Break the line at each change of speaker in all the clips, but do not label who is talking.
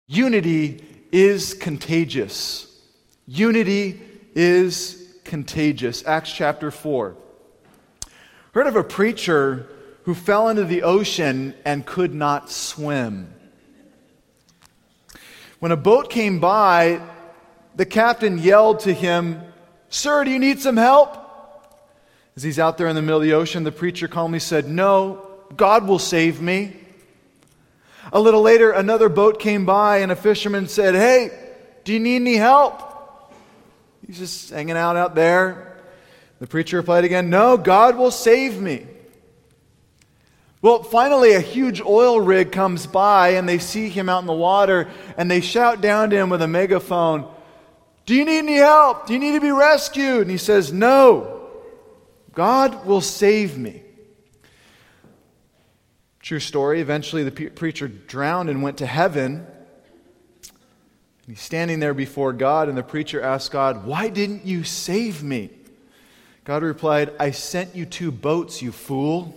Unity is contagious. Unity is contagious. Acts chapter 4. Heard of a preacher who fell into the ocean and could not swim. When a boat came by, the captain yelled to him, "Sir, do you need some help?" As he's out there in the middle of the ocean, the preacher calmly said, "No, God will save me." A little later, another boat came by and a fisherman said, "Hey, do you need any help?" He's just hanging out there. The preacher replied again, "No, God will save me." Well, finally, a huge oil rig comes by and they see him out in the water and they shout down to him with a megaphone, "Do you need any help? Do you need to be rescued?" And he says, "No, God will save me." True story. Eventually, the preacher drowned and went to heaven. He's standing there before God, and the preacher asked God, "Why didn't you save me?" God replied, "I sent you 2 boats, you fool."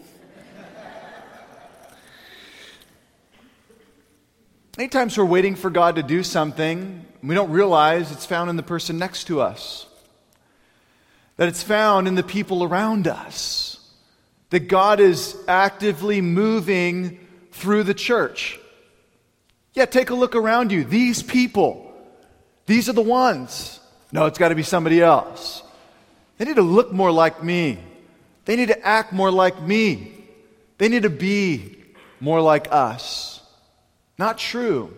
Many times we're waiting for God to do something, and we don't realize it's found in the person next to us, that it's found in the people around us. That God is actively moving through the church. Yeah, take a look around you. These people, these are the ones. No, it's got to be somebody else. They need to look more like me. They need to act more like me. They need to be more like us. Not true.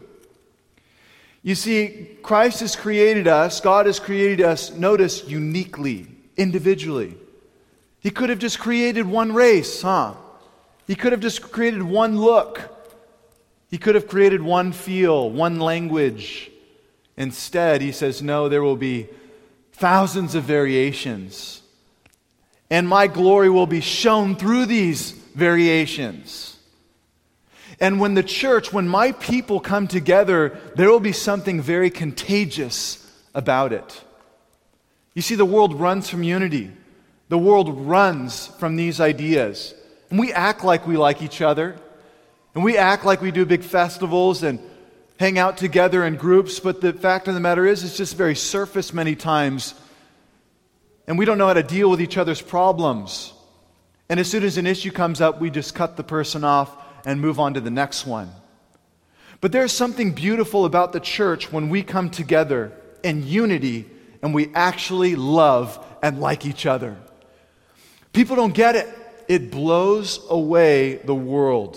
You see, Christ has created us, God has created us, notice, uniquely, individually. He could have just created one race, He could have just created one look. He could have created one feel, one language. Instead, he says, no, there will be thousands of variations. And my glory will be shown through these variations. And when the church, when my people come together, there will be something very contagious about it. You see, the world runs from unity. The world runs from these ideas. And we act like we like each other. And we act like we do big festivals and hang out together in groups. But the fact of the matter is, it's just very surface many times. And we don't know how to deal with each other's problems. And as soon as an issue comes up, we just cut the person off and move on to the next one. But there's something beautiful about the church when we come together in unity and we actually love and like each other. People don't get it. It blows away the world.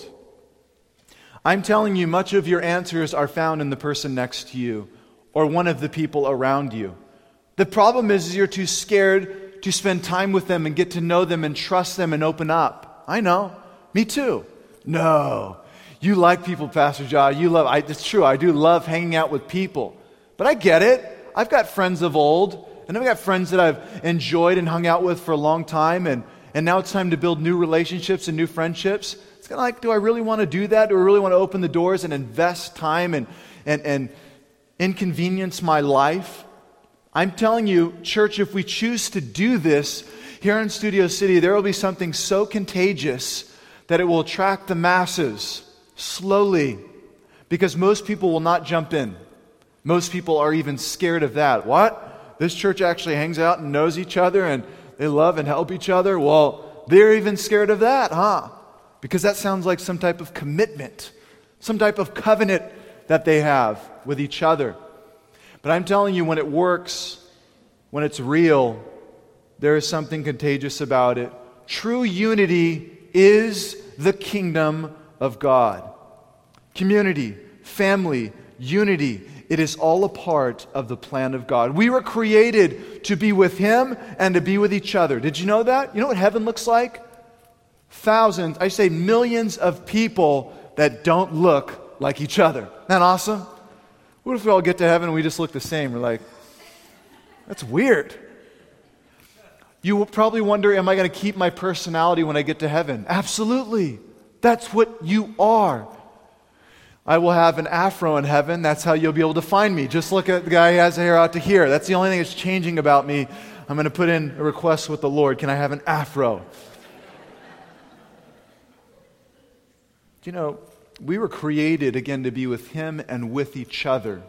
I'm telling you, much of your answers are found in the person next to you or one of the people around you. The problem is you're too scared to spend time with them and get to know them and trust them and open up. I know. Me too. No. You like people, Pastor John. It's true. I do love hanging out with people. But I get it. I've got friends of old. And I've got friends that I've enjoyed and hung out with for a long time, and now it's time to build new relationships and new friendships. It's kind of like, do I really want to do that? Do I really want to open the doors and invest time and inconvenience my life? I'm telling you, church, if we choose to do this, here in Studio City, there will be something so contagious that it will attract the masses slowly, because most people will not jump in. Most people are even scared of that. What? This church actually hangs out and knows each other and they love and help each other? Well, they're even scared of that, Because that sounds like some type of commitment, some type of covenant that they have with each other. But I'm telling you, when it works, when it's real, there is something contagious about it. True unity is the kingdom of God. Community, family, unity. It is all a part of the plan of God. We were created to be with Him and to be with each other. Did you know that? You know what heaven looks like? Thousands, I say millions of people that don't look like each other. Isn't that awesome? What if we all get to heaven and we just look the same? We're like, that's weird. You will probably wonder, am I going to keep my personality when I get to heaven? Absolutely. That's what you are. I will have an afro in heaven. That's how you'll be able to find me. Just look at the guy who has hair out to here. That's the only thing that's changing about me. I'm going to put in a request with the Lord. Can I have an afro? You know, we were created, again, to be with Him and with each other.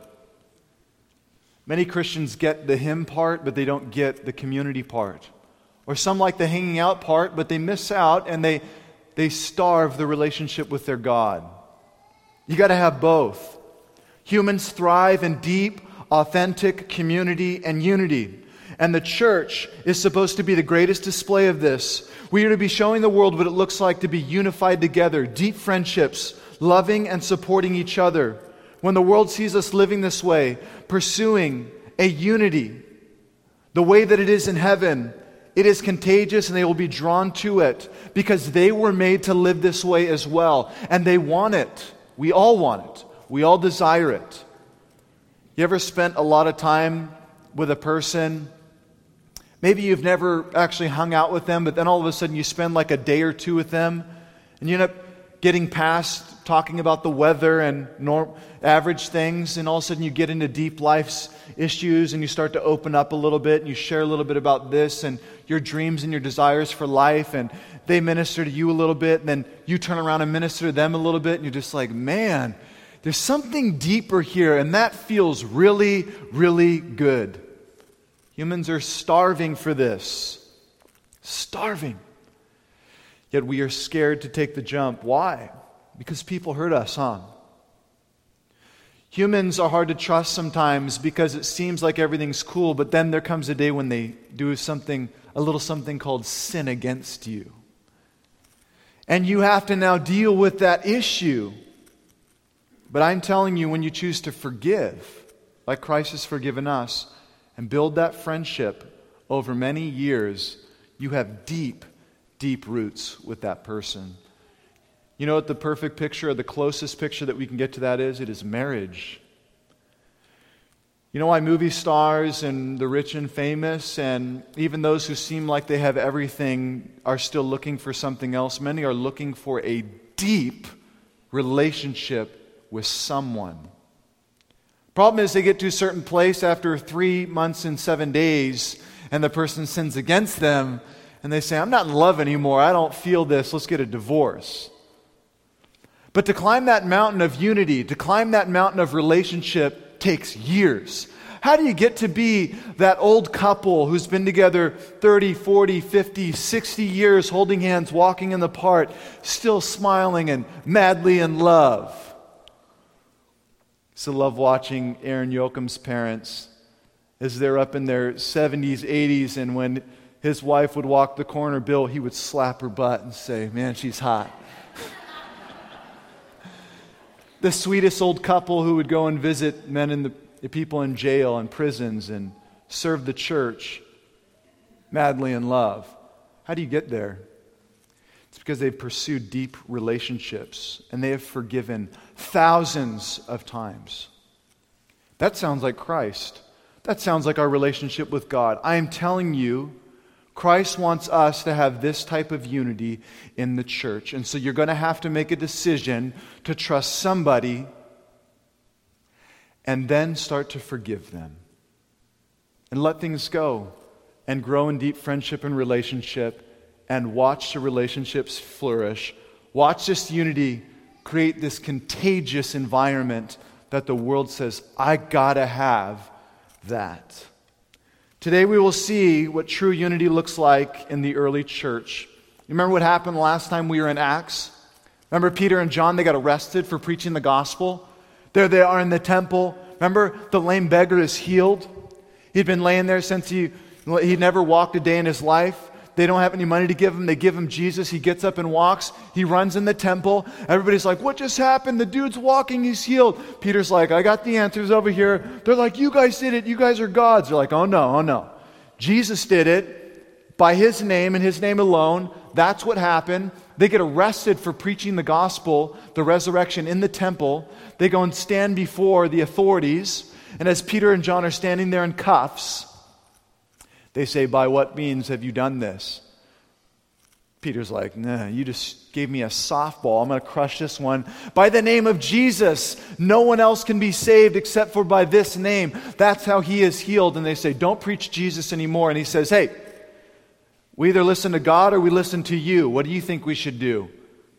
Many Christians get the Him part, but they don't get the community part. Or some like the hanging out part, but they miss out and they starve the relationship with their God. You got to have both. Humans thrive in deep, authentic community and unity. And the church is supposed to be the greatest display of this. We are to be showing the world what it looks like to be unified together, deep friendships, loving and supporting each other. When the world sees us living this way, pursuing a unity, the way that it is in heaven, it is contagious and they will be drawn to it because they were made to live this way as well. And they want it. We all want it. We all desire it. You ever spent a lot of time with a person? Maybe you've never actually hung out with them, but then all of a sudden you spend like a day or two with them, and you end up getting past talking about the weather and average things, and all of a sudden you get into deep life's issues, and you start to open up a little bit, and you share a little bit about this, and your dreams and your desires for life, and they minister to you a little bit, and then you turn around and minister to them a little bit, and you're just like, man, there's something deeper here, and that feels really, really good. Humans are starving for this. Starving. Yet we are scared to take the jump. Why? Because people hurt us, huh? Humans are hard to trust sometimes because it seems like everything's cool, but then there comes a day when they do a little something called sin against you. And you have to now deal with that issue. But I'm telling you, when you choose to forgive, like Christ has forgiven us, and build that friendship over many years, you have deep, deep roots with that person. You know what the perfect picture, or the closest picture that we can get to that is? It is marriage. You know why movie stars and the rich and famous, and even those who seem like they have everything, are still looking for something else? Many are looking for a deep relationship with someone. Problem is, they get to a certain place after 3 months and 7 days, and the person sins against them, and they say, I'm not in love anymore, I don't feel this, let's get a divorce. But to climb that mountain of unity, to climb that mountain of relationship takes years. How do you get to be that old couple who's been together 30, 40, 50, 60 years, holding hands, walking in the park, still smiling and madly in love? I love watching Aaron Yoakum's parents as they're up in their 70s, 80s, and when his wife would walk the corner, Bill, he would slap her butt and say, man, she's hot. The sweetest old couple who would go and visit men and the people in jail and prisons and serve the church, madly in love. How do you get there? It's because they've pursued deep relationships and they have forgiven thousands of times. That sounds like Christ. That sounds like our relationship with God. I am telling you, Christ wants us to have this type of unity in the church. And so you're going to have to make a decision to trust somebody and then start to forgive them. And let things go and grow in deep friendship and relationship and watch the relationships flourish. Watch this unity create this contagious environment that the world says, I gotta have that. Today we will see what true unity looks like in the early church. You remember what happened last time we were in Acts? Remember Peter and John, they got arrested for preaching the gospel? There they are in the temple. Remember the lame beggar is healed? He'd been laying there since he'd never walked a day in his life. They don't have any money to give him. They give him Jesus. He gets up and walks. He runs in the temple. Everybody's like, what just happened? The dude's walking. He's healed. Peter's like, I got the answers over here. They're like, you guys did it. You guys are gods. They're like, oh no. Jesus did it by His name and His name alone. That's what happened. They get arrested for preaching the gospel, the resurrection in the temple. They go and stand before the authorities. And as Peter and John are standing there in cuffs, they say, by what means have you done this? Peter's like, nah, you just gave me a softball. I'm going to crush this one. By the name of Jesus, no one else can be saved except for by this name. That's how He is healed. And they say, don't preach Jesus anymore. And He says, hey, we either listen to God or we listen to you. What do you think we should do?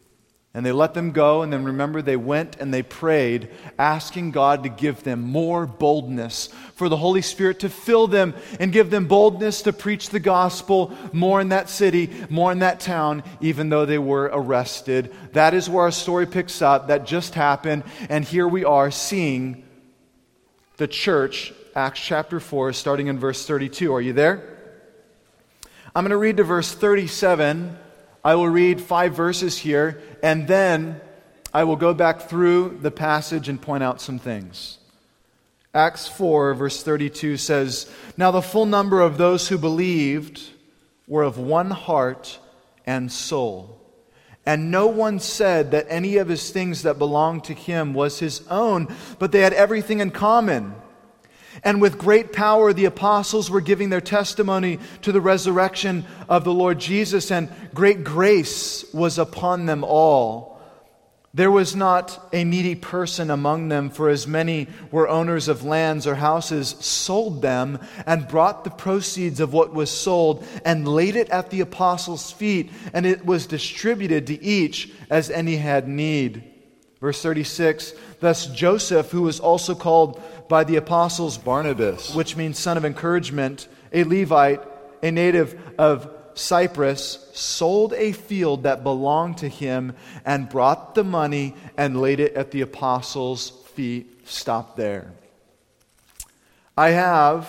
And they let them go, and then remember they went and they prayed, asking God to give them more boldness, for the Holy Spirit to fill them and give them boldness to preach the gospel more in that city, more in that town, even though they were arrested. That is where our story picks up. That just happened, and here we are seeing the church, Acts chapter 4, starting in verse 32. Are you there? I'm going to read to verse 37. I will read 5 verses here, and then I will go back through the passage and point out some things. Acts 4, verse 32 says, "Now the full number of those who believed were of one heart and soul. And no one said that any of his things that belonged to him was his own, but they had everything in common. And with great power the apostles were giving their testimony to the resurrection of the Lord Jesus, and great grace was upon them all. There was not a needy person among them, for as many were owners of lands or houses, sold them and brought the proceeds of what was sold and laid it at the apostles' feet, and it was distributed to each as any had need." Verse 36, "Thus Joseph, who was also called by the apostles Barnabas, which means son of encouragement, a Levite, a native of Cyprus, sold a field that belonged to him and brought the money and laid it at the apostles' feet." Stop there. I have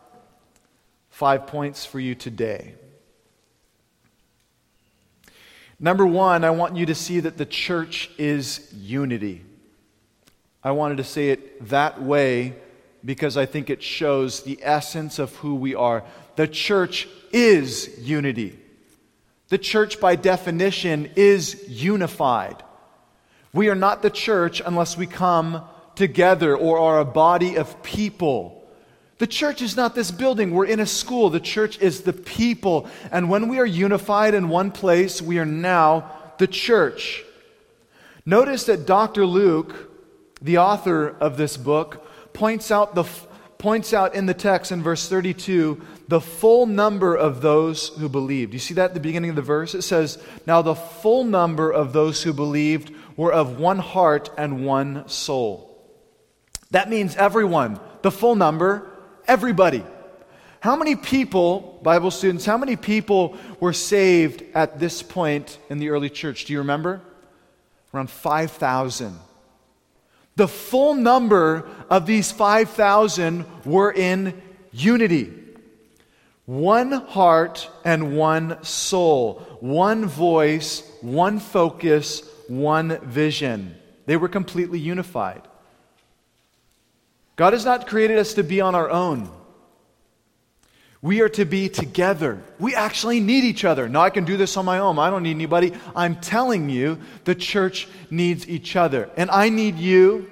5 points for you today. Number one, I want you to see that the church is unity. I wanted to say it that way because I think it shows the essence of who we are. The church is unity. The church, by definition, is unified. We are not the church unless we come together or are a body of people. The church is not this building. We're in a school. The church is the people. And when we are unified in one place, we are now the church. Notice that Dr. Luke, the author of this book, points out in the text in verse 32 the full number of those who believed. You see that at the beginning of the verse? It says, "Now the full number of those who believed were of one heart and one soul." That means everyone. The full number, everybody. How many people, Bible students, how many people were saved at this point in the early church? Do you remember? Around 5,000. The full number of these 5,000 were in unity. One heart and one soul. One voice, one focus, one vision. They were completely unified. God has not created us to be on our own. We are to be together. We actually need each other. No, I can do this on my own. I don't need anybody. I'm telling you, the church needs each other. And I need you.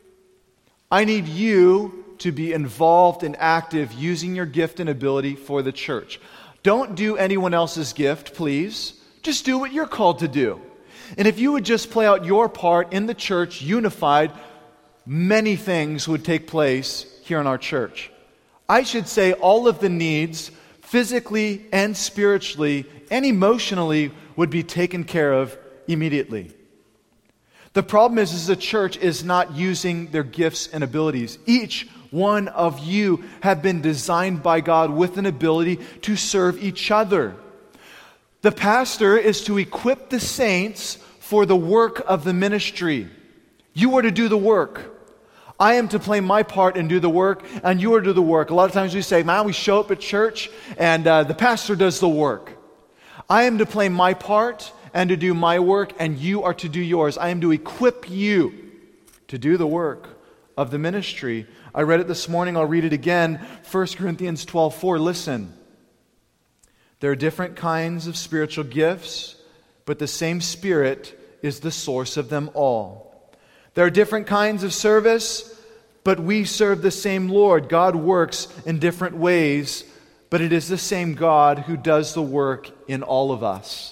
I need you to be involved and active using your gift and ability for the church. Don't do anyone else's gift, please. Just do what you're called to do. And if you would just play out your part in the church, unified, many things would take place here in our church. I should say all of the needs, physically and spiritually and emotionally, would be taken care of immediately. The problem is the church is not using their gifts and abilities. Each one of you have been designed by God with an ability to serve each other. The pastor is to equip the saints for the work of the ministry. You are to do the work. I am to play my part and do the work, and you are to do the work. A lot of times we say, man, we show up at church, and the pastor does the work. I am to play my part and to do my work, and you are to do yours. I am to equip you to do the work of the ministry. I read it this morning. I'll read it again. 1 Corinthians 12:4. Listen. There are different kinds of spiritual gifts, but the same Spirit is the source of them all. There are different kinds of service, but we serve the same Lord. God works in different ways, but it is the same God who does the work in all of us.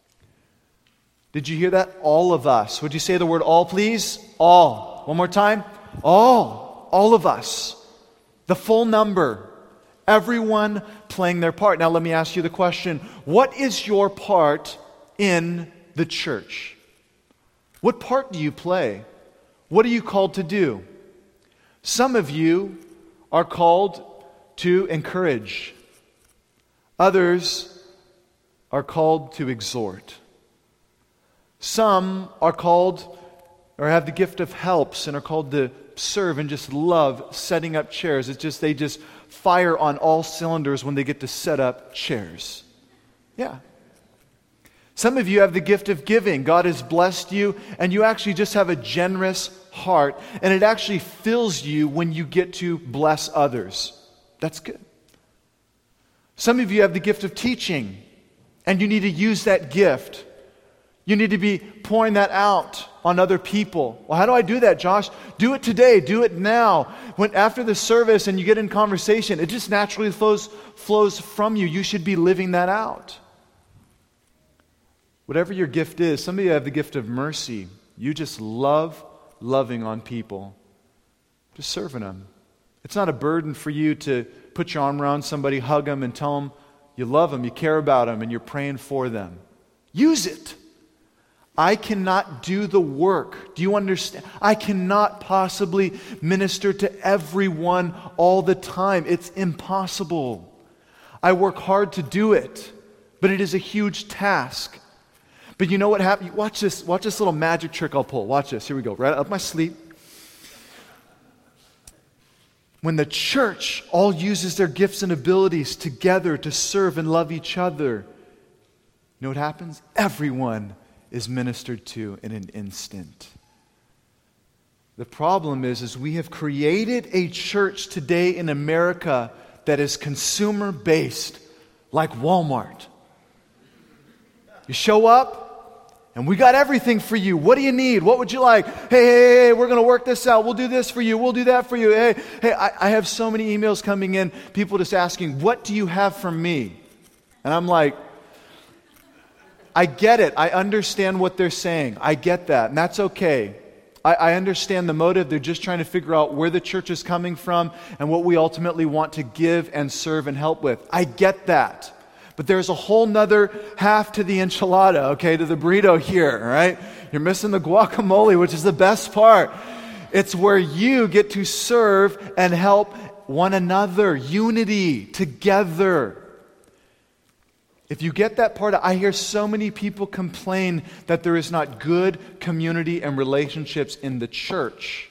Did you hear that? All of us. Would you say the word all, please? All. One more time. All. All of us. The full number. Everyone playing their part. Now let me ask you the question. What is your part in the church? What part do you play? What are you called to do? Some of you are called to encourage. Others are called to exhort. Some are called or have the gift of helps and are called to serve and just love setting up chairs. They just fire on all cylinders when they get to set up chairs. Yeah. Some of you have the gift of giving. God has blessed you, and you actually just have a generous heart, and it actually fills you when you get to bless others. That's good. Some of you have the gift of teaching, and you need to use that gift. You need to be pouring that out on other people. Well, how do I do that, Josh? Do it today. Do it now. After the service and you get in conversation, it just naturally flows from you. You should be living that out. Whatever your gift is, some of you have the gift of mercy. You just love loving on people, just serving them. It's not a burden for you to put your arm around somebody, hug them, and tell them you love them, you care about them, and you're praying for them. Use it. I cannot do the work. Do you understand? I cannot possibly minister to everyone all the time. It's impossible. I work hard to do it, but it is a huge task. But you know what happens? Watch this little magic trick I'll pull. Watch this. Here we go. Right up my sleeve. When the church all uses their gifts and abilities together to serve and love each other, you know what happens? Everyone is ministered to in an instant. The problem is we have created a church today in America that is consumer-based, like Walmart. You show up, and we got everything for you. What do you need? What would you like? Hey, we're going to work this out. We'll do this for you. We'll do that for you. Hey, I have so many emails coming in, people just asking, what do you have for me? And I'm like, I get it. I understand what they're saying. I get that, and that's okay. I understand the motive. They're just trying to figure out where the church is coming from and what we ultimately want to give and serve and help with. I get that. But there's a whole nother half to the enchilada, okay, to the burrito here, all right? You're missing the guacamole, which is the best part. It's where you get to serve and help one another, unity, together. If you get that part, I hear so many people complain that there is not good community and relationships in the church.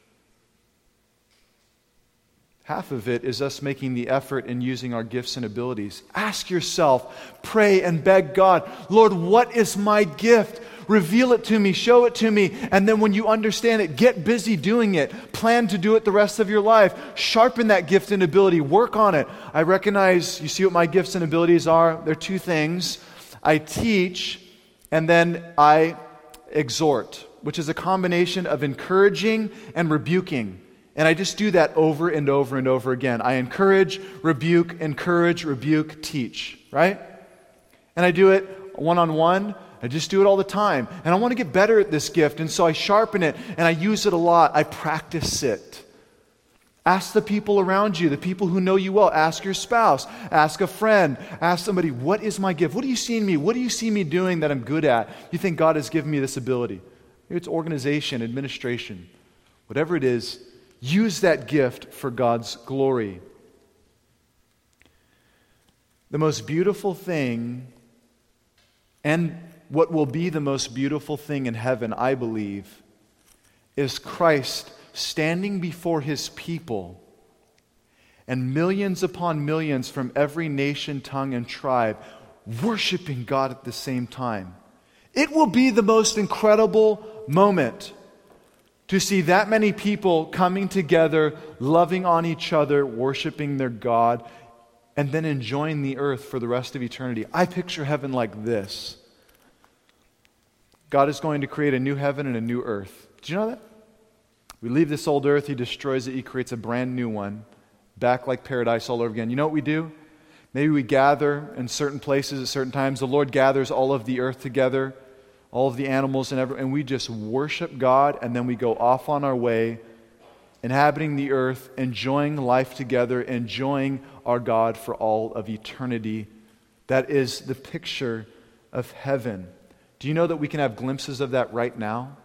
Half of it is us making the effort and using our gifts and abilities. Ask yourself, pray and beg God, Lord, what is my gift? Reveal it to me, show it to me, and then when you understand it, get busy doing it. Plan to do it the rest of your life. Sharpen that gift and ability. Work on it. I recognize, you see what my gifts and abilities are? They're two things. I teach, and then I exhort, which is a combination of encouraging and rebuking. And I just do that over and over and over again. I encourage, rebuke, teach, right? And I do it one-on-one. I just do it all the time. And I want to get better at this gift, and so I sharpen it, and I use it a lot. I practice it. Ask the people around you, the people who know you well. Ask your spouse. Ask a friend. Ask somebody, what is my gift? What do you see in me? What do you see me doing that I'm good at? You think God has given me this ability? Maybe it's organization, administration. Whatever it is, use that gift for God's glory. The most beautiful thing, and what will be the most beautiful thing in heaven, I believe, is Christ standing before His people and millions upon millions from every nation, tongue, and tribe worshiping God at the same time. It will be the most incredible moment to see that many people coming together, loving on each other, worshiping their God, and then enjoying the earth for the rest of eternity. I picture heaven like this. God is going to create a new heaven and a new earth. Did you know that? We leave this old earth, He destroys it, He creates a brand new one, back like paradise all over again. You know what we do? Maybe we gather in certain places at certain times. The Lord gathers all of the earth together, all of the animals and we just worship God, and then we go off on our way, inhabiting the earth, enjoying life together, enjoying our God for all of eternity. That is the picture of heaven. Do you know that we can have glimpses of that right now?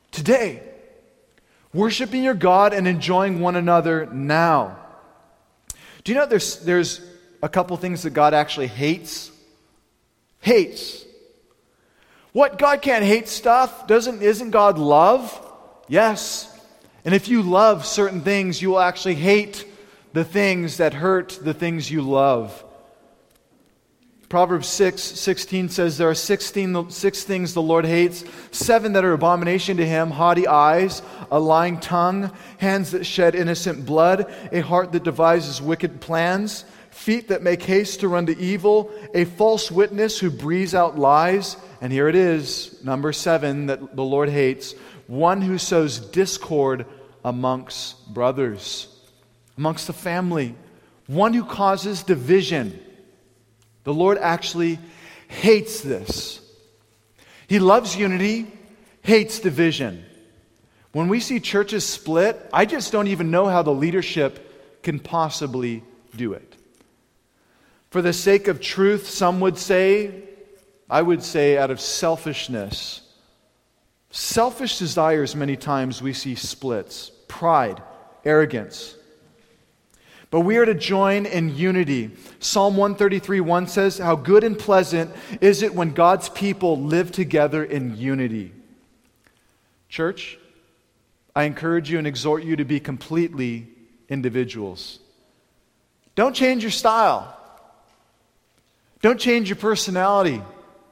Today. Worshiping your God and enjoying one another now. Do you know there's a couple things that God actually hates? Hates. What? God can't hate stuff? Isn't God love? Yes. And if you love certain things, you will actually hate the things that hurt the things you love. Proverbs 6:16 says there are six things the Lord hates, 7 that are abomination to him: haughty eyes, a lying tongue, hands that shed innocent blood, a heart that devises wicked plans, feet that make haste to run to evil, a false witness who breathes out lies. And here it is, number 7 that the Lord hates: one who sows discord amongst brothers, amongst the family, one who causes division. The Lord actually hates this. He loves unity, hates division. When we see churches split, I just don't even know how the leadership can possibly do it. For the sake of truth, some would say, I would say out of selfishness. Selfish desires, many times we see splits. Pride, arrogance. But we are to join in unity. Psalm 133:1 says, how good and pleasant is it when God's people live together in unity. Church, I encourage you and exhort you to be completely individuals. Don't change your style. Don't change your personality.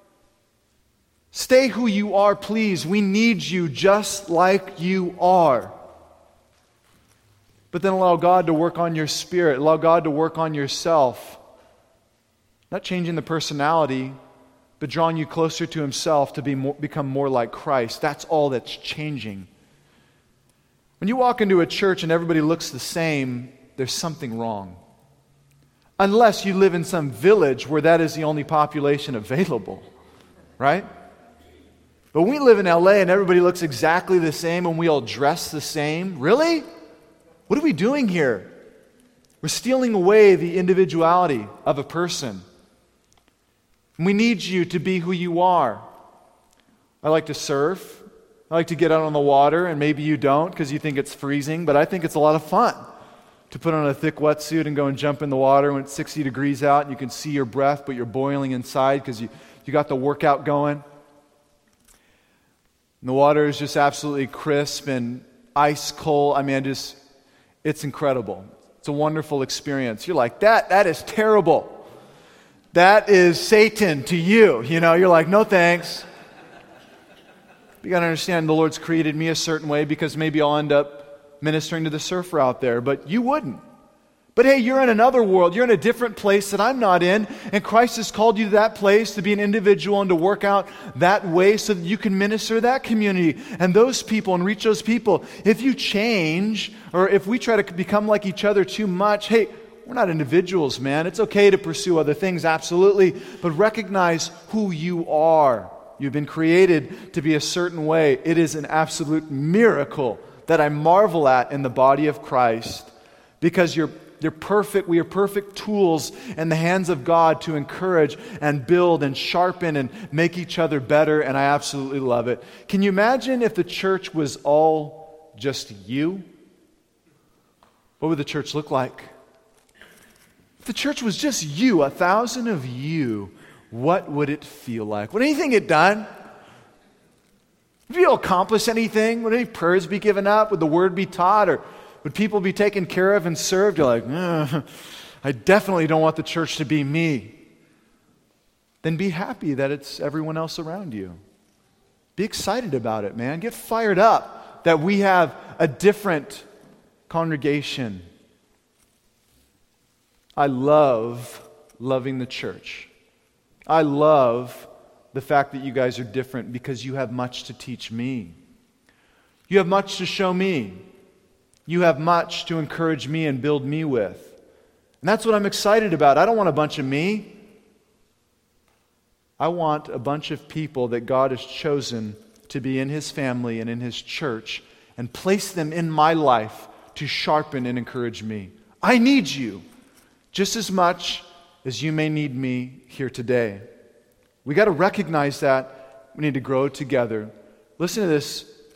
Stay who you are, please. We need you just like you are. But then allow God to work on your spirit. Allow God to work on yourself. Not changing the personality, but drawing you closer to Himself to become more like Christ. That's all that's changing. When you walk into a church and everybody looks the same, there's something wrong. Unless you live in some village where that is the only population available. Right? But we live in LA and everybody looks exactly the same and we all dress the same. Really? What are we doing here? We're stealing away the individuality of a person. We need you to be who you are. I like to surf. I like to get out on the water, and maybe you don't because you think it's freezing, but I think it's a lot of fun to put on a thick wetsuit and go and jump in the water when it's 60 degrees out and you can see your breath, but you're boiling inside because you got the workout going. And the water is just absolutely crisp and ice cold. I mean, it's incredible. It's a wonderful experience. You're like, that is terrible. That is Satan to you. You know, you're like, no thanks. You got to understand the Lord's created me a certain way because maybe I'll end up ministering to the surfer out there, but you wouldn't. But hey, you're in another world. You're in a different place that I'm not in, and Christ has called you to that place to be an individual and to work out that way so that you can minister that community and those people and reach those people. If you change, or if we try to become like each other too much, hey, we're not individuals, man. It's okay to pursue other things, absolutely, but recognize who you are. You've been created to be a certain way. It is an absolute miracle that I marvel at in the body of Christ because you're perfect. We are perfect tools in the hands of God to encourage and build and sharpen and make each other better, and I absolutely love it. Can you imagine if the church was all just you? What would the church look like? If the church was just you, 1,000 of you, what would it feel like? Would anything get done? Would you accomplish anything? Would any prayers be given up? Would the word be taught? Or would people be taken care of and served? You're like, I definitely don't want the church to be me. Then be happy that it's everyone else around you. Be excited about it, man. Get fired up that we have a different congregation. I love loving the church. I love the fact that you guys are different because you have much to teach me. You have much to show me. You have much to encourage me and build me with. And that's what I'm excited about. I don't want a bunch of me. I want a bunch of people that God has chosen to be in His family and in His church and place them in my life to sharpen and encourage me. I need you just as much as you may need me here today. We got to recognize that. We need to grow together. Listen to this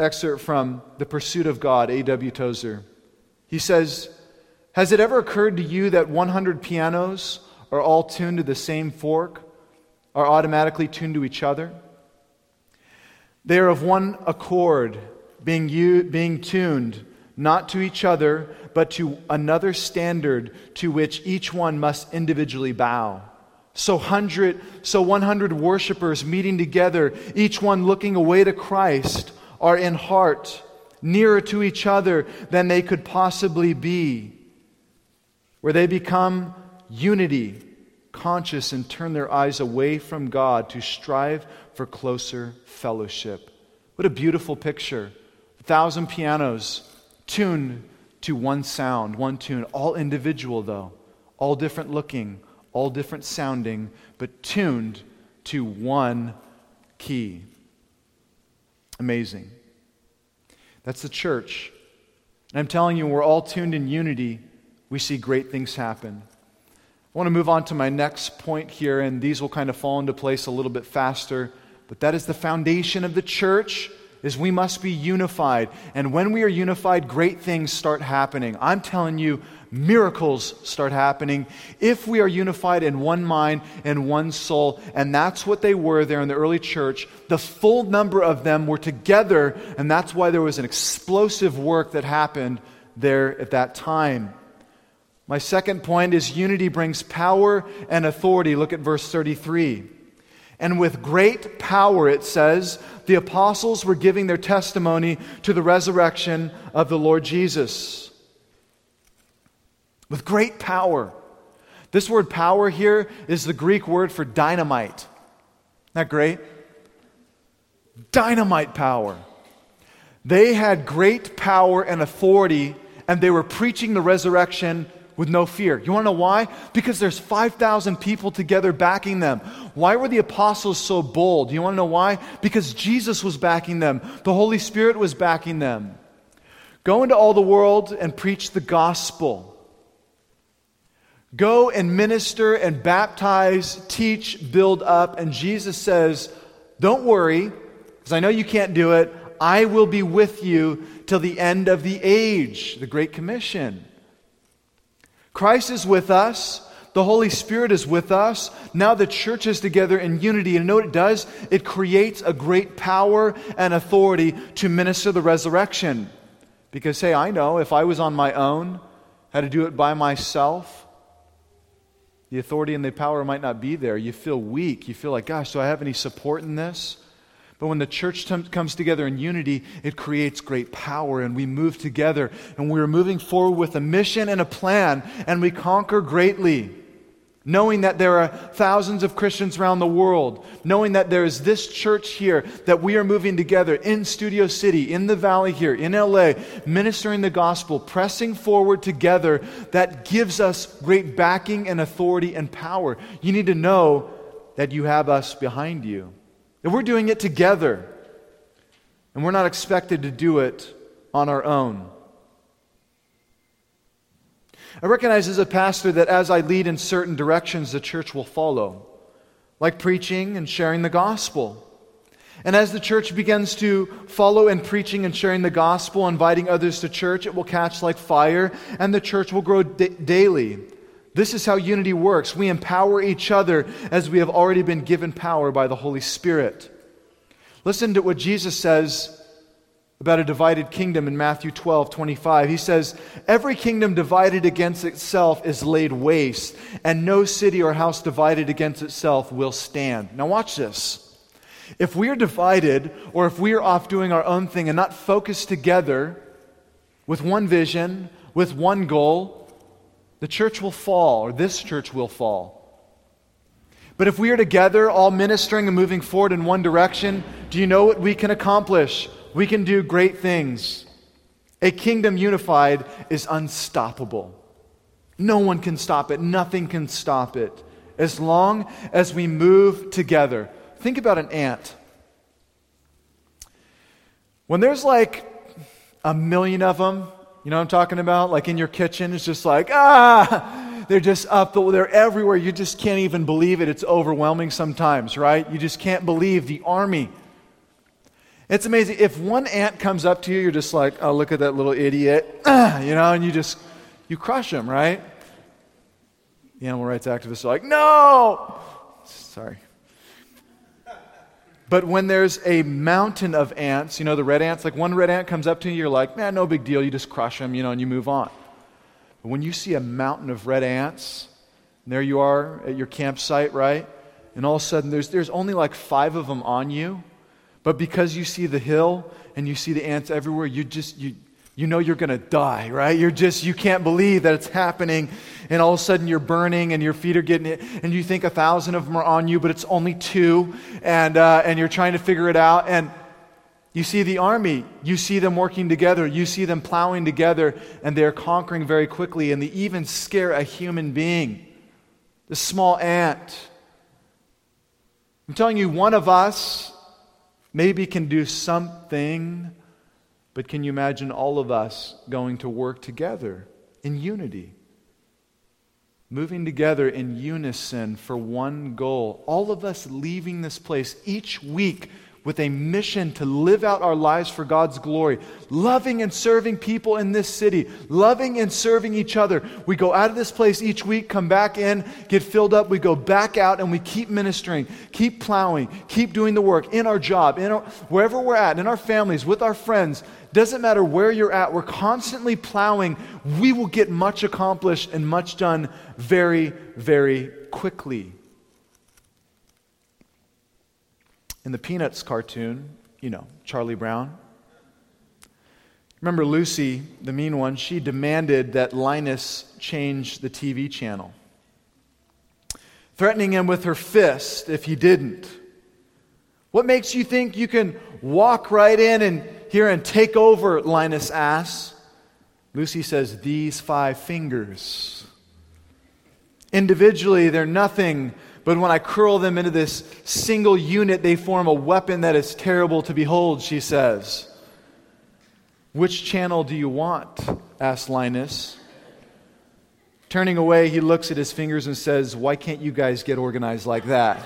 excerpt from The Pursuit of God, A.W. Tozer. He says, "Has it ever occurred to you that 100 pianos are all tuned to the same fork, are automatically tuned to each other? They are of one accord, being tuned not to each other, but to another standard to which each one must individually bow. So 100 worshipers meeting together, each one looking away to Christ, are in heart nearer to each other than they could possibly be, where they become unity, conscious, and turn their eyes away from God to strive for closer fellowship." What a beautiful picture. 1,000 pianos tuned to one sound, one tune, all individual though, all different looking, all different sounding, but tuned to one key. Amazing. That's the church. And I'm telling you, when we're all tuned in unity, we see great things happen. I want to move on to my next point here, and these will kind of fall into place a little bit faster. But that is the foundation of the church, is we must be unified. And when we are unified, great things start happening. I'm telling you, miracles start happening if we are unified in one mind and one soul. And that's what they were there in the early church. The full number of them were together, and that's why there was an explosive work that happened there at that time. My second point is unity brings power and authority. Look at verse 33. "And with great power," it says, "the apostles were giving their testimony to the resurrection of the Lord Jesus." With great power. This word power here is the Greek word for dynamite. Isn't that great? Dynamite power. They had great power and authority, and they were preaching the resurrection with no fear. You want to know why? Because there's 5,000 people together backing them. Why were the apostles so bold? You want to know why? Because Jesus was backing them. The Holy Spirit was backing them. Go into all the world and preach the gospel. Go and minister and baptize, teach, build up. And Jesus says, don't worry, because I know you can't do it. I will be with you till the end of the age. The Great Commission. Christ is with us. The Holy Spirit is with us. Now the church is together in unity. And you know what it does? It creates a great power and authority to minister the resurrection. Because, hey, I know if I was on my own, had to do it by myself, the authority and the power might not be there. You feel weak. You feel like, gosh, do I have any support in this? But when the church comes together in unity, it creates great power, and we move together, and we're moving forward with a mission and a plan, and we conquer greatly. Knowing that there are thousands of Christians around the world, knowing that there is this church here, that we are moving together in Studio City, in the Valley here, in LA, ministering the gospel, pressing forward together, that gives us great backing and authority and power. You need to know that you have us behind you. That we're doing it together, and we're not expected to do it on our own. I recognize as a pastor that as I lead in certain directions, the church will follow, like preaching and sharing the gospel. And as the church begins to follow in preaching and sharing the gospel, inviting others to church, it will catch like fire, and the church will grow daily. This is how unity works. We empower each other as we have already been given power by the Holy Spirit. Listen to what Jesus says about a divided kingdom in Matthew 12:25. He says, "Every kingdom divided against itself is laid waste, and no city or house divided against itself will stand." Now watch this. If we are divided, or if we are off doing our own thing and not focused together with one vision, with one goal, the church will fall, or this church will fall. But if we are together, all ministering and moving forward in one direction, do you know what we can accomplish? We can do great things. A kingdom unified is unstoppable. No one can stop it. Nothing can stop it. As long as we move together. Think about an ant. When there's like 1,000,000 of them, you know what I'm talking about? Like in your kitchen, it's just like, they're just up, they're everywhere. You just can't even believe it. It's overwhelming sometimes, right? You just can't believe the army. It's amazing. If one ant comes up to you, you're just like, oh, look at that little idiot, and you crush him, right? The animal rights activists are like, no! Sorry. But when there's a mountain of ants, the red ants, like one red ant comes up to you, you're like, man, no big deal. You just crush them, and you move on. But when you see a mountain of red ants, and there you are at your campsite, right? And all of a sudden, there's only like 5 of them on you. But because you see the hill and you see the ants everywhere, you know you're going to die, right? You can't believe that it's happening. And all of a sudden you're burning and your feet are getting it. And you think 1,000 of them are on you, but it's only 2. And you're trying to figure it out. And you see the army. You see them working together. You see them plowing together. And they're conquering very quickly. And they even scare a human being. The small ant. I'm telling you, one of us maybe can do something, but can you imagine all of us going to work together in unity? Moving together in unison for one goal. All of us leaving this place each week with a mission to live out our lives for God's glory. Loving and serving people in this city. Loving and serving each other. We go out of this place each week, come back in, get filled up. We go back out and we keep ministering, keep plowing, keep doing the work in our job, wherever we're at, in our families, with our friends. Doesn't matter where you're at. We're constantly plowing. We will get much accomplished and much done very, very quickly. In the Peanuts cartoon, Charlie Brown. Remember Lucy, the mean one, she demanded that Linus change the TV channel, threatening him with her fist if he didn't. What makes you think you can walk right in here and take over, Linus asks. Lucy says, these 5 fingers. Individually, they're nothing, but when I curl them into this single unit, they form a weapon that is terrible to behold, she says. Which channel do you want? Asks Linus. Turning away, he looks at his fingers and says, why can't you guys get organized like that?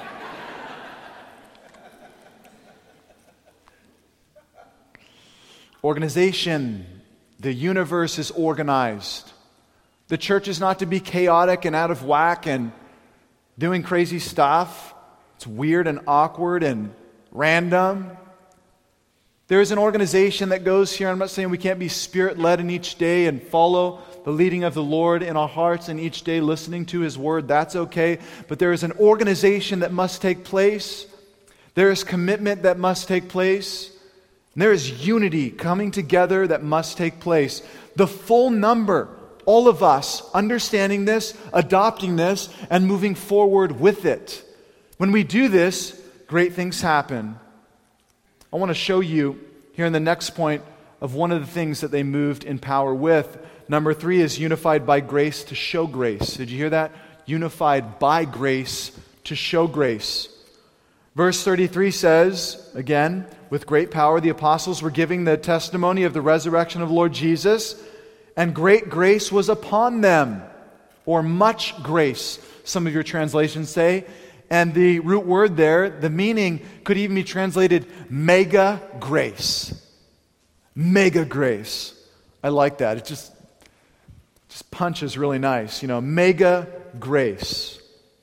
Organization. The universe is organized. The church is not to be chaotic and out of whack and doing crazy stuff. It's weird and awkward and random. There is an organization that goes here. I'm not saying we can't be Spirit-led in each day and follow the leading of the Lord in our hearts and each day listening to His Word. That's okay. But there is an organization that must take place. There is commitment that must take place. And there is unity coming together that must take place. The full number, all of us understanding this, adopting this, and moving forward with it. When we do this, great things happen. I want to show you here in the next point of one of the things that they moved in power with. Number 3 is unified by grace to show grace. Did you hear that? Unified by grace to show grace. Verse 33 says, again, with great power the apostles were giving the testimony of the resurrection of the Lord Jesus, and great grace was upon them, or much grace, some of your translations say. And the root word there, the meaning could even be translated mega grace. Mega grace. I like that. It just punches really nice. Mega grace.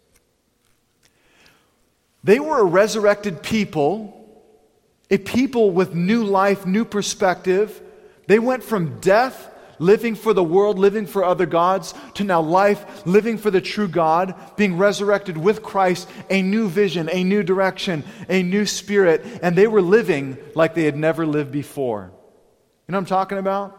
They were a resurrected people, a people with new life, new perspective. They went from death, living for the world, living for other gods, to now life, living for the true God, being resurrected with Christ, a new vision, a new direction, a new spirit, and they were living like they had never lived before. You know what I'm talking about?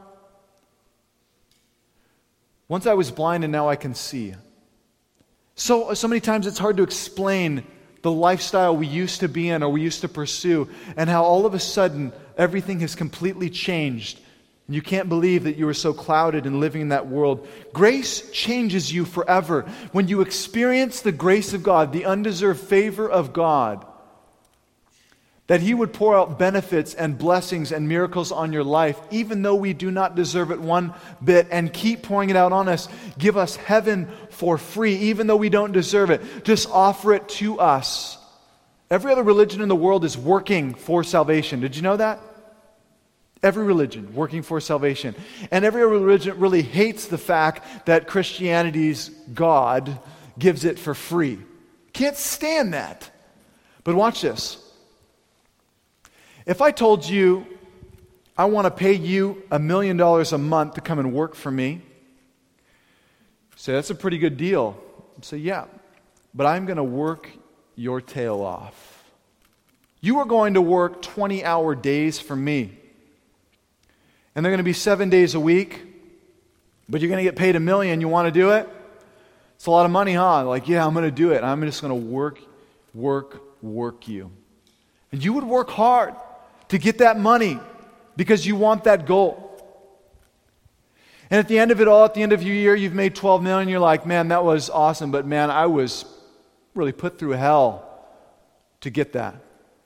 Once I was blind and now I can see. So many times it's hard to explain the lifestyle we used to be in or we used to pursue, and how all of a sudden everything has completely changed. And you can't believe that you were so clouded in living in that world. Grace changes you forever. When you experience the grace of God, the undeserved favor of God, that He would pour out benefits and blessings and miracles on your life, even though we do not deserve it one bit, and keep pouring it out on us. Give us heaven for free, even though we don't deserve it. Just offer it to us Every other religion in the world is working for salvation. Did you know that? Every religion working for salvation. And every religion really hates the fact that Christianity's God gives it for free. Can't stand that. But watch this. If I told you I want to pay you $1 million a month to come and work for me, say that's a pretty good deal. I'd say, yeah, but I'm going to work your tail off. You are going to work 20-hour days for me. And they're going to be 7 days a week, but you're going to get paid $1 million. You want to do it? It's a lot of money, huh? Like, yeah, I'm going to do it. I'm just going to work you. And you would work hard to get that money because you want that goal. And at the end of it all, at the end of your year, you've made $12 million. You're like, man, that was awesome, but man, I was really put through hell to get that.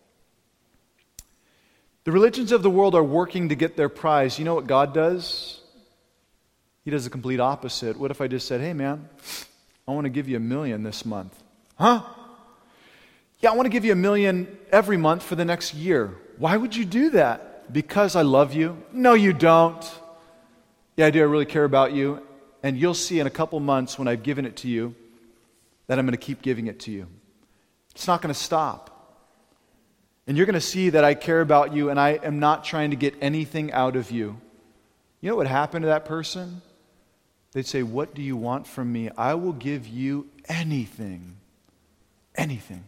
The religions of the world are working to get their prize. You know what God does? He does the complete opposite. What if I just said, hey man, I want to give you $1 million this month? Huh? Yeah, I want to give you $1 million every month for the next year. Why would you do that? Because I love you? No, you don't. Yeah, I do. I really care about you. And you'll see in a couple months when I've given it to you that I'm going to keep giving it to you. It's not going to stop. And you're going to see that I care about you and I am not trying to get anything out of you. You know what would happen to that person? They'd say, what do you want from me? I will give you anything. Anything.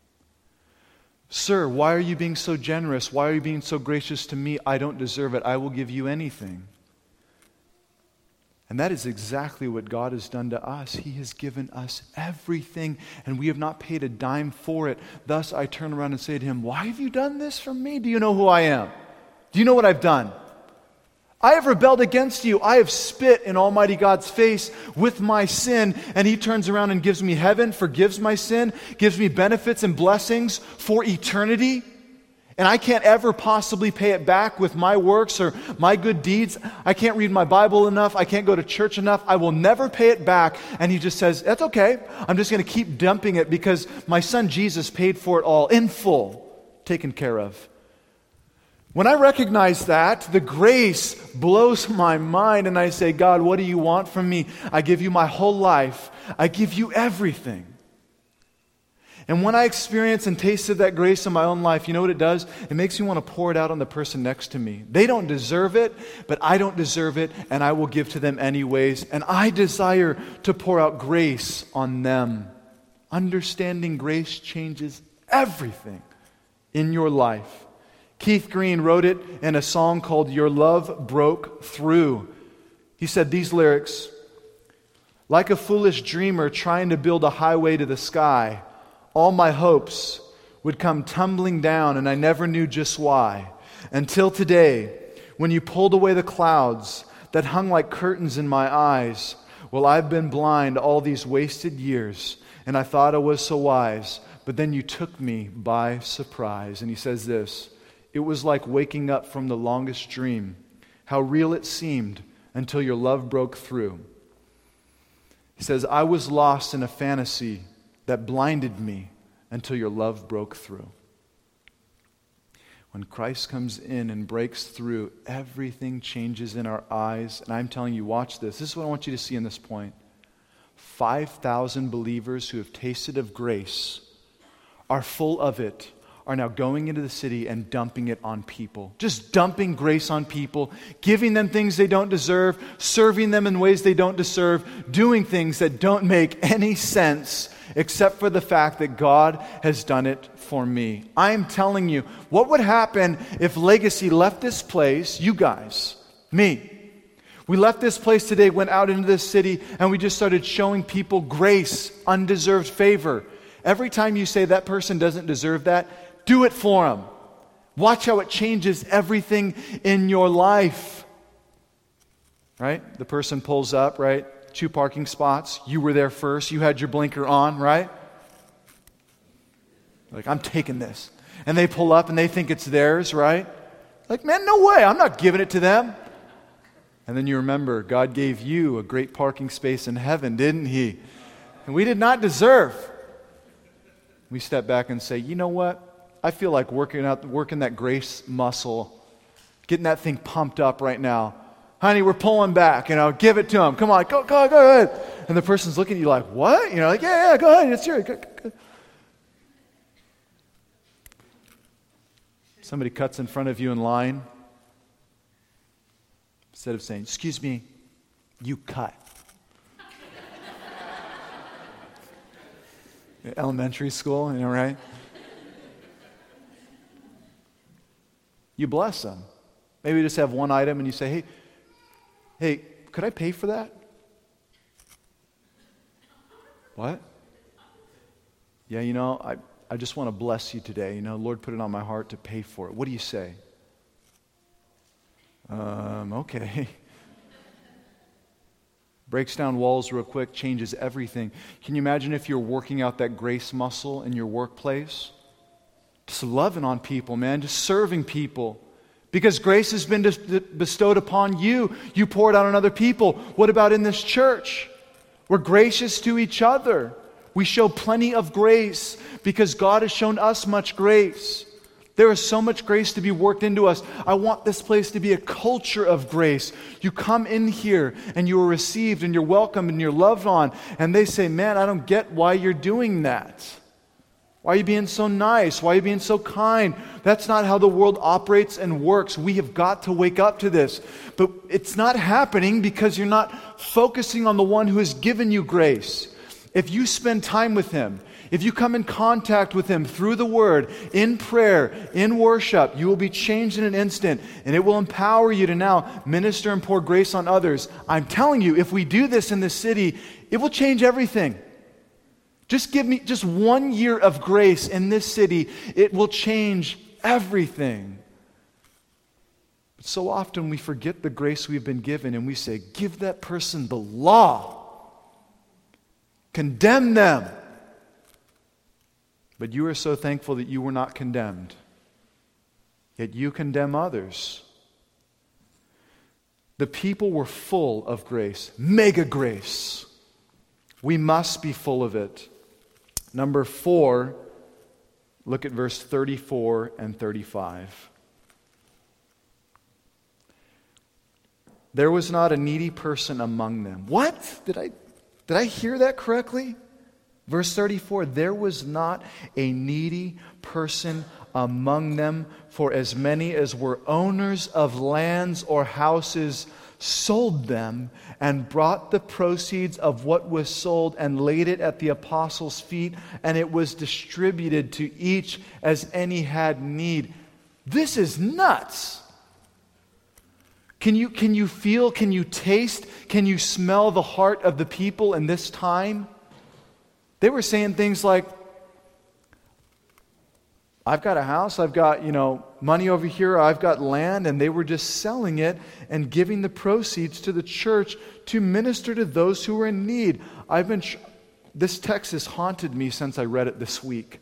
Sir, why are you being so generous? Why are you being so gracious to me? I don't deserve it. I will give you anything. And that is exactly what God has done to us. He has given us everything, and we have not paid a dime for it. Thus, I turn around and say to him, why have you done this for me? Do you know who I am? Do you know what I've done? I have rebelled against you. I have spit in Almighty God's face with my sin, and he turns around and gives me heaven, forgives my sin, gives me benefits and blessings for eternity. And I can't ever possibly pay it back with my works or my good deeds. I can't read my Bible enough. I can't go to church enough. I will never pay it back. And he just says, that's okay. I'm just going to keep dumping it because my son Jesus paid for it all in full, taken care of. When I recognize that, the grace blows my mind and I say, God, what do you want from me? I give you my whole life. I give you everything. And when I experience and tasted that grace in my own life, you know what it does? It makes me want to pour it out on the person next to me. They don't deserve it, but I don't deserve it, and I will give to them anyways. And I desire to pour out grace on them. Understanding grace changes everything in your life. Keith Green wrote it in a song called Your Love Broke Through. He said these lyrics, like a foolish dreamer trying to build a highway to the sky, all my hopes would come tumbling down, and I never knew just why. Until today, when you pulled away the clouds that hung like curtains in my eyes. Well, I've been blind all these wasted years, and I thought I was so wise, but then you took me by surprise. And he says this, it was like waking up from the longest dream, how real it seemed until your love broke through. He says, I was lost in a fantasy that blinded me until your love broke through. When Christ comes in and breaks through, everything changes in our eyes. And I'm telling you, watch this. This is what I want you to see in this point. 5,000 believers who have tasted of grace, are full of it, are now going into the city and dumping it on people. Just dumping grace on people, giving them things they don't deserve, serving them in ways they don't deserve, doing things that don't make any sense except for the fact that God has done it for me. I am telling you, what would happen if Legacy left this place, you guys, me? We left this place today, went out into this city, and we just started showing people grace, undeserved favor. Every time you say that person doesn't deserve that, do it for them. Watch how it changes everything in your life. Right? The person pulls up, right? 2 parking spots. You were there first. You had your blinker on, right? Like, I'm taking this. And they pull up and they think it's theirs, right? Like, man, no way. I'm not giving it to them. And then you remember, God gave you a great parking space in heaven, didn't He? And we did not deserve. We step back and say, you know what? I feel like working that grace muscle, getting that thing pumped up right now. Honey, we're pulling back, give it to him. Come on, go ahead. And the person's looking at you like, what? Like, yeah, go ahead, it's yours. Go. Somebody cuts in front of you in line. Instead of saying, excuse me, you cut. Elementary school, right? You bless them. Maybe you just have one item and you say, hey, could I pay for that? What? Yeah, I just want to bless you today. Lord put it on my heart to pay for it. What do you say? Okay. Breaks down walls real quick, changes everything. Can you imagine if you're working out that grace muscle in your workplace? Just loving on people, man, just serving people. Because grace has been bestowed upon you. You pour it out on other people. What about in this church? We're gracious to each other. We show plenty of grace because God has shown us much grace. There is so much grace to be worked into us. I want this place to be a culture of grace. You come in here and you are received and you're welcome and you're loved on. And they say, man, I don't get why you're doing that. Why are you being so nice? Why are you being so kind? That's not how the world operates and works. We have got to wake up to this. But it's not happening because you're not focusing on the one who has given you grace. If you spend time with Him, if you come in contact with Him through the Word, in prayer, in worship, you will be changed in an instant, and it will empower you to now minister and pour grace on others. I'm telling you, if we do this in this city, it will change everything. Just give me just 1 year of grace in this city, it will change everything. But so often we forget the grace we've been given, and we say, give that person the law. Condemn them. But you are so thankful that you were not condemned. Yet you condemn others. The people were full of grace, mega grace. We must be full of it. Number 4, look at verse 34 and 35. There was not a needy person among them. What? Did I hear that correctly? Verse 34, there was not a needy person among them, for as many as were owners of lands or houses sold them and brought the proceeds of what was sold and laid it at the apostles' feet, and it was distributed to each as any had need. This is nuts. Can you feel, can you taste, can you smell the heart of the people in this time? They were saying things like, I've got a house, I've got, money over here, I've got land, and they were just selling it and giving the proceeds to the church to minister to those who were in need. This text has haunted me since I read it this week.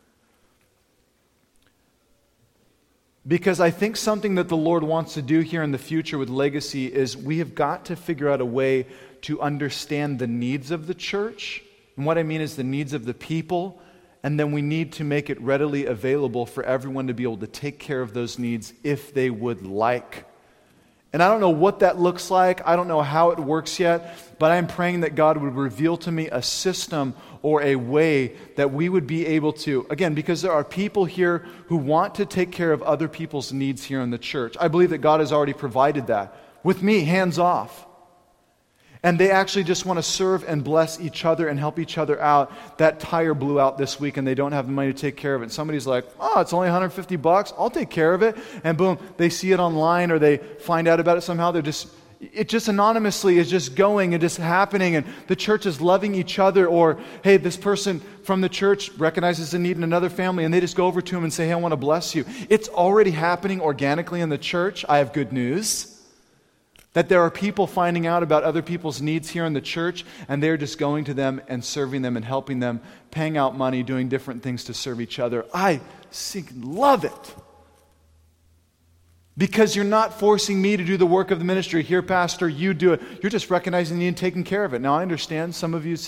Because I think something that the Lord wants to do here in the future with Legacy is we have got to figure out a way to understand the needs of the church. And what I mean is the needs of the people, and then we need to make it readily available for everyone to be able to take care of those needs if they would like. And I don't know what that looks like. I don't know how it works yet, but I'm praying that God would reveal to me a system or a way that we would be able to, again, because there are people here who want to take care of other people's needs here in the church. I believe that God has already provided that. With me, hands off. And they actually just want to serve and bless each other and help each other out. That tire blew out this week and they don't have the money to take care of it. Somebody's like, oh, it's only $150. I'll take care of it. And boom, they see it online or they find out about it somehow. It just anonymously is just going and just happening. And the church is loving each other. Or, hey, this person from the church recognizes a need in another family and they just go over to him and say, hey, I want to bless you. It's already happening organically in the church. I have good news. That there are people finding out about other people's needs here in the church, and they're just going to them and serving them and helping them, paying out money, doing different things to serve each other. I love it. Because you're not forcing me to do the work of the ministry. Here, Pastor, you do it. You're just recognizing the need and taking care of it. Now, I understand some of you say,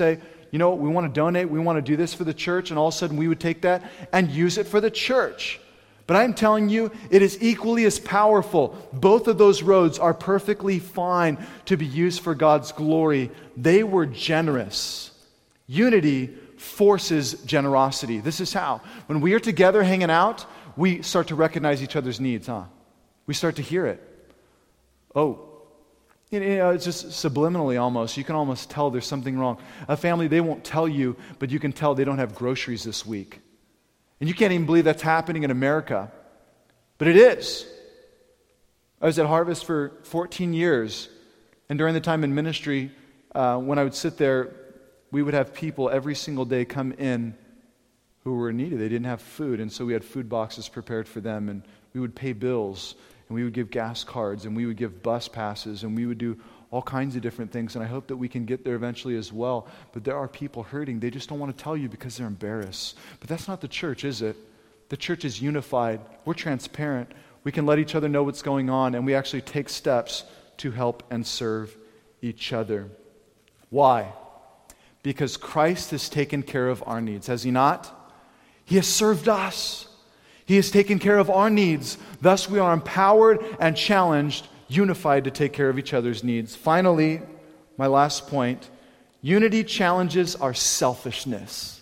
you know what, we want to donate, we want to do this for the church, and all of a sudden we would take that and use it for the church. But I'm telling you, it is equally as powerful. Both of those roads are perfectly fine to be used for God's glory. They were generous. Unity forces generosity. This is how. When we are together hanging out, we start to recognize each other's needs, huh? We start to hear it. Oh, it's just subliminally almost. You can almost tell there's something wrong. A family, they won't tell you, but you can tell they don't have groceries this week. And you can't even believe that's happening in America. But it is. I was at Harvest for 14 years, and during the time in ministry, when I would sit there, we would have people every single day come in who were needy. They didn't have food, and so we had food boxes prepared for them, and we would pay bills, and we would give gas cards, and we would give bus passes, and we would do all kinds of different things, and I hope that we can get there eventually as well. But there are people hurting. They just don't want to tell you because they're embarrassed. But that's not the church, is it? The church is unified. We're transparent. We can let each other know what's going on, and we actually take steps to help and serve each other. Why? Because Christ has taken care of our needs, has He not? He has served us. He has taken care of our needs. Thus, we are empowered and challenged, unified to take care of each other's needs. Finally, my last point, unity challenges our selfishness.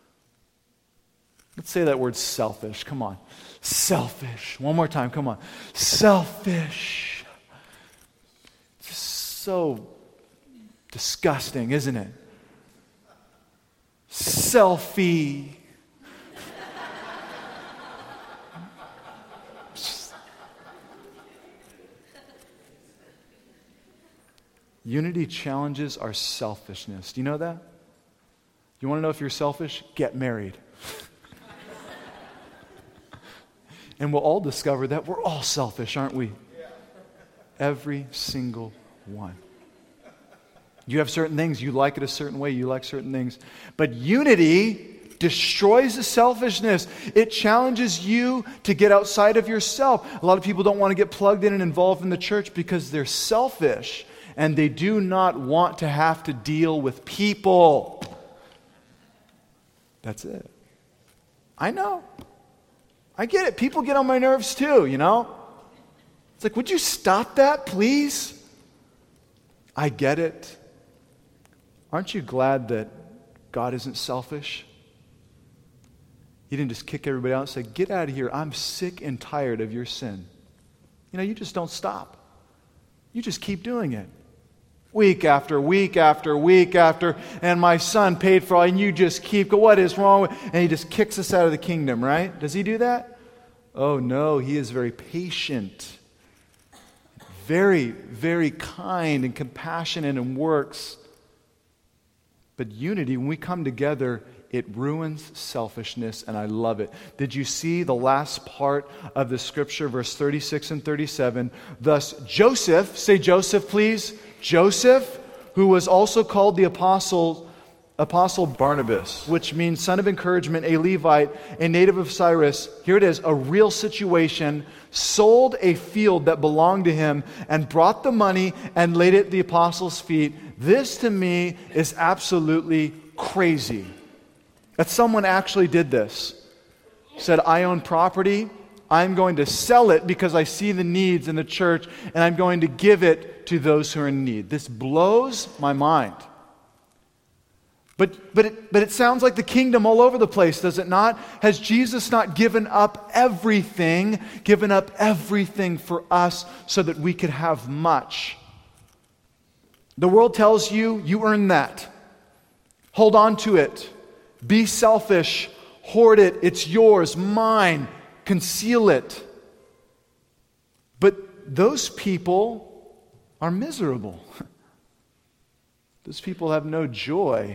Let's say that word selfish. Come on. Selfish. One more time. Come on. Selfish. Just so disgusting, isn't it? Selfie. Unity challenges our selfishness. Do you know that? You want to know if you're selfish? Get married. And we'll all discover that we're all selfish, aren't we? Every single one. You have certain things, you like it a certain way, you like certain things. But unity destroys the selfishness. It challenges you to get outside of yourself. A lot of people don't want to get plugged in and involved in the church because they're selfish. And they do not want to have to deal with people. That's it. I know. I get it. People get on my nerves too, you know? It's like, would you stop that, please? I get it. Aren't you glad that God isn't selfish? He didn't just kick everybody out and say, get out of here. I'm sick and tired of your sin. You know, you just don't stop. You just keep doing it. Week after week after week after, and my son paid for all, and you just keep, what is wrong with, and he just kicks us out of the kingdom, right? Does he do that? Oh no, he is very patient, very, very kind and compassionate and works. But unity, when we come together, it ruins selfishness, and I love it. Did you see the last part of the scripture, verse 36 and 37? Thus Joseph, say Joseph please, Joseph, who was also called the apostle Barnabas, which means son of encouragement, a Levite, a native of Cyprus. Here it is, a real situation, sold a field that belonged to him and brought the money and laid it at the apostles' feet. This to me is absolutely crazy. That someone actually did this. Said, I own property. I'm going to sell it because I see the needs in the church, and I'm going to give it to those who are in need. This blows my mind. But it sounds like the kingdom all over the place, does it not? Has Jesus not given up everything for us so that we could have much? The world tells you, you earn that. Hold on to it. Be selfish. Hoard it. It's yours, mine. Conceal it. But those people are miserable. Those people have no joy.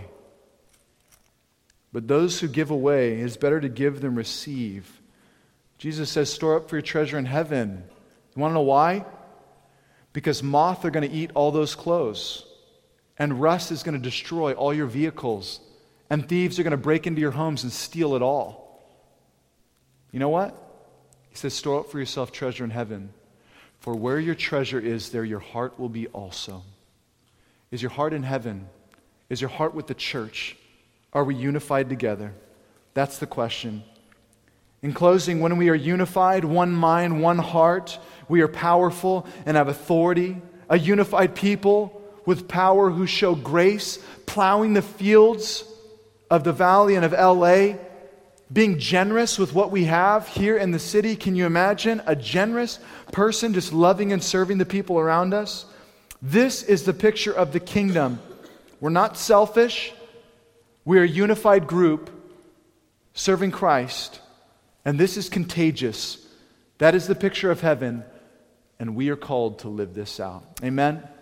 But those who give away, it is better to give than receive. Jesus says, store up for your treasure in heaven. You want to know why? Because moth are going to eat all those clothes. And rust is going to destroy all your vehicles. And thieves are going to break into your homes and steal it all. You know what? He says, store up for yourself treasure in heaven. For where your treasure is, there your heart will be also. Is your heart in heaven? Is your heart with the church? Are we unified together? That's the question. In closing, when we are unified, one mind, one heart, we are powerful and have authority. A unified people with power who show grace, plowing the fields of the valley and of LA, being generous with what we have here in the city. Can you imagine a generous person just loving and serving the people around us? This is the picture of the kingdom. We're not selfish. We are a unified group serving Christ. And this is contagious. That is the picture of heaven. And we are called to live this out. Amen.